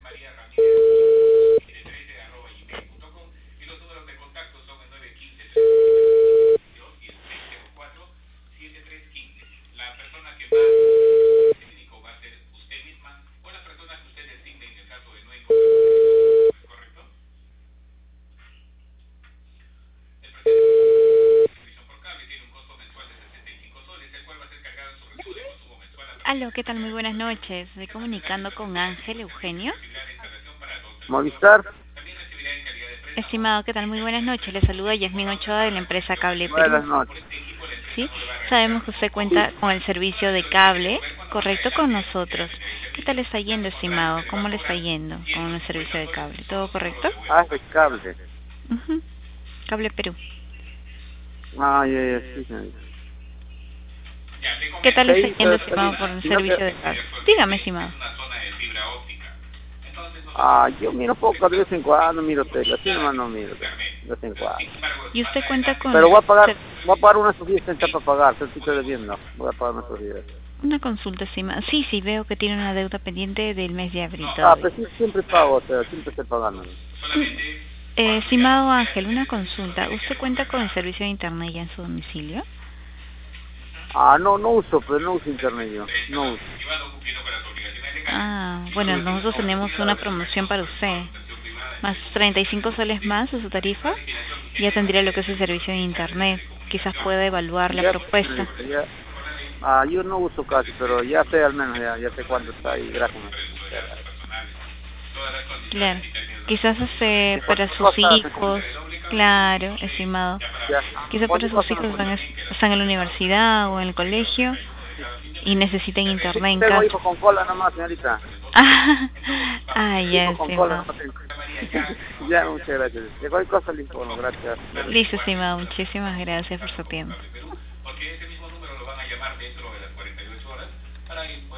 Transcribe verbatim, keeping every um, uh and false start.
Aló, ¿qué tal? Muy buenas noches. Estoy comunicando con Ángel Eugenio. Movistar. Estimado, ¿qué tal? Muy buenas noches. Le saluda Yasmín Ochoa de la empresa Cable Perú. Buenas noches. ¿Sí? Sabemos que usted cuenta con el servicio de cable, correcto, con nosotros. ¿Qué tal le está yendo, estimado? ¿Cómo le está yendo con el servicio de cable? ¿Todo correcto? Ah, de cable. Uh-huh. Cable Perú. Ah, ya, ya, sí, señorita. ¿Qué tal le Sí, está yendo, está estimado, bien. por un Si no servicio que... de cable? Dígame, estimado. Ah, yo miro poco de vez en cuando, miro tele, así nomás no miro, de vez en cuando. ¿Y usted cuenta con Pero voy a pagar, ser- voy a pagar unos días que está para pagar, te estoy debiendo, voy a pagar unos días. una consulta, estimado? Sí, sí, veo que tiene una deuda pendiente del mes de abril Ah, todavía. pues sí, siempre pago, o sea, siempre estoy pagando. Eh, estimado Ángel, una consulta. ¿Usted cuenta con el servicio de internet ya en su domicilio? Ah, no, no uso, pero no uso internet yo, no uso. Ah, bueno, nosotros tenemos una promoción para usted. Más treinta y cinco soles más de su tarifa, ya tendría lo que es el servicio de internet. Quizás pueda evaluar la Ya, propuesta. señorita, ya. Ah, yo no uso casi, pero ya sé al menos, ya, ya sé cuánto está ahí, gracias. Claro. Quizás este, Y para cualquier sus cosa, me hijos, comunico. claro, estimado. Ya, Quizás para cualquier sus cosa me hijos están, comunico. están en la universidad o en el colegio y necesitan Sí, internet en tengo casa. hijos con cola nomás, señorita. Ah, ah, ya, Hijos con cola estimado. nomás tengo. Ya, muchas gracias. De cualquier cosa le informo, gracias. Listo, estimado. Muchísimas gracias por su tiempo.